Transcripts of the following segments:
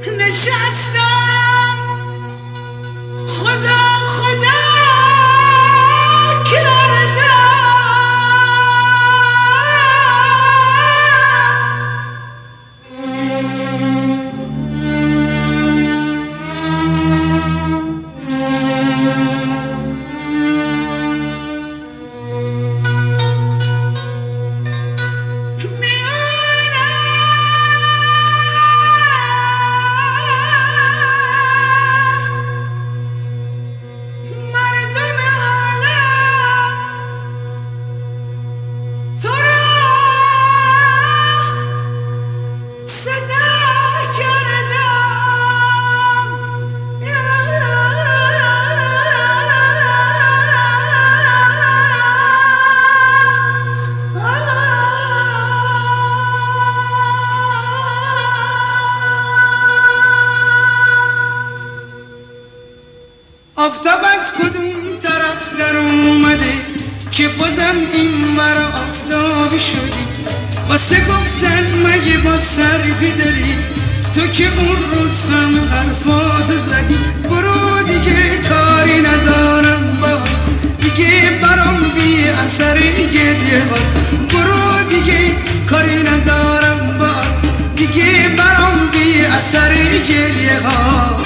نشستم خدا خدا کردم آفتاب از کدوم طرف در اومده که بازم این ور آفتابی شدی واسه گفتن مگه با صرفی داری تو که اون روز هم حرفاتو زدی برو دیگه کاری ندارم با دیگه برام بی اثر گریه ها برو دیگه کاری ندارم با دیگه برام بی اثر گریه ها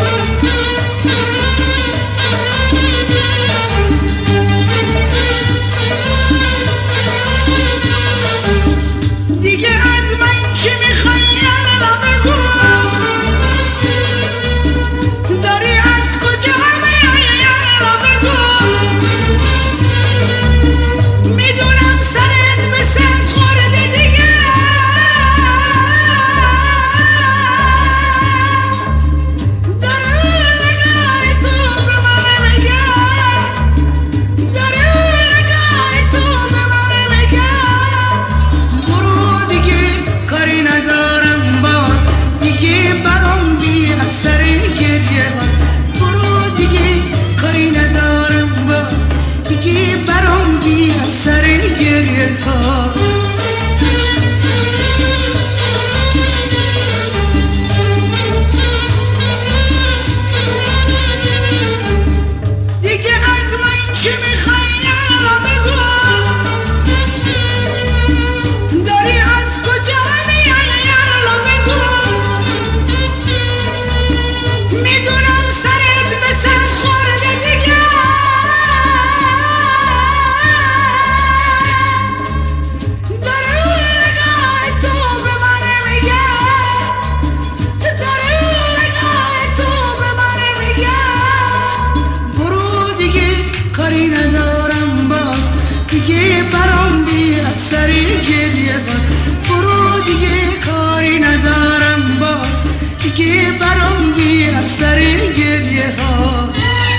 دیگه برام بی اثر گریه ها برو دیگه کاری ندارم با دیگه برام بی اثر گریه ها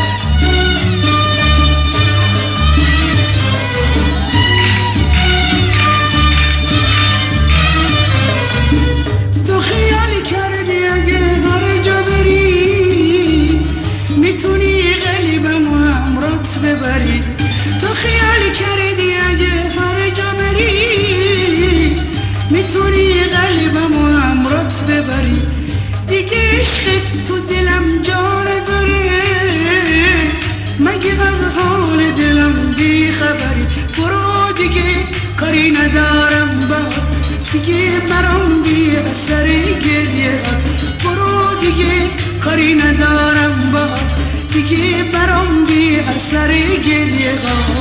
تو خیالی کردی اگه هر جا بری میتونی قلبمو همراهت ببری تو خیالی کردی اگه هر جا بری میتونی قلبمو همراهت ببری دیگه عشقت تو دلم جا نداره مگه از حال دلم بی خبری برو دیگه کاری ندارم با دیگه برام بی اثر گریه برو دیگه کاری ندارم با دیگه برام بی اثر گریه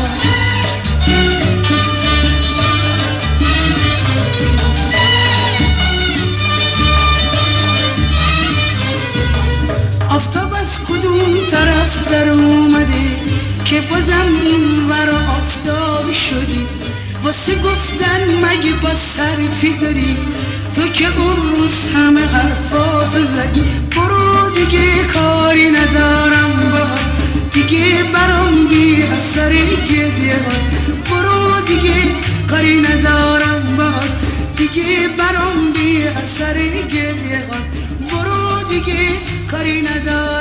آفتاب از کدوم طرف در اومده که بازم این ور آفتاب شدی واسه گفتن مگه با صرفی داری تو که اون روز همه حرفاتو زدی برو دیگه کاری ندارم با دیگه برام بی اثر گریه برو دیگه کاری ندارم با دیگه برام بی اثر گریه برو دیگه کاری ندارم